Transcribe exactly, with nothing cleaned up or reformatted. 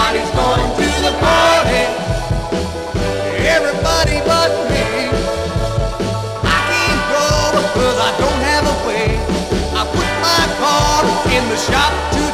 Everybody's going to the party. Everybody but me. I can't go because I don't have a way. I put my car in the shop to